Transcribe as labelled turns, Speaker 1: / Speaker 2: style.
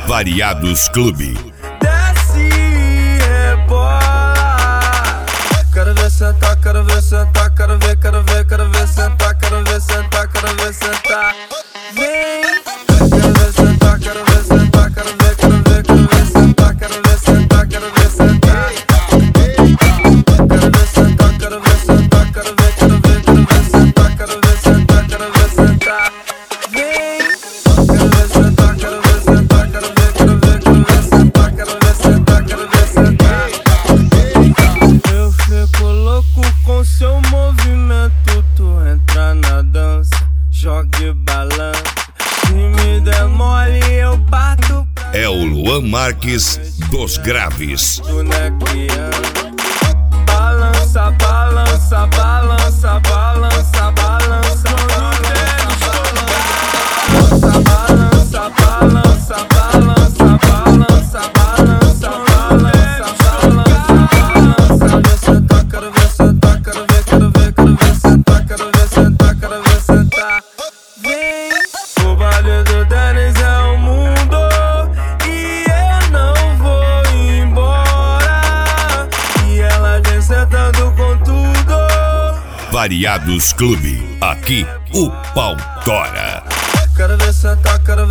Speaker 1: Variados Clube.
Speaker 2: Desce e rebola. Quero ver sentar, quero ver sentar, quero ver sentar, quero ver sentar, quero ver sentar. Vem. Quero ver sentar, quero ver sentar, quero ver sentar, quero ver sentar, quero ver sentar. Quero ver sentar, quero ver sentar, quero ver sentar, quero ver sentar, quero ver sentar. Vem. Quero ver sentar, quero ver sentar, quero ver sentar, quero ver sentar, quero ver sentar. Eu fico louco com seu movimento, tu entra na dança, joga e balança. Se me der mole eu bato pra...
Speaker 1: É o Luan Marques dos Graves.
Speaker 2: Balança, balança, balança, balança, balança, balança, balança, balança, balança, balança, balança, balança. Quero ver sentar, quero ver sentar, quero ver sentar, quero ver sentar. Vem. O baile do Dennis é o mundo e eu não vou embora. E ela vem sentando com tudo.
Speaker 1: Variados Clube. Aqui o pau tora.
Speaker 2: Quero ver sentar, quero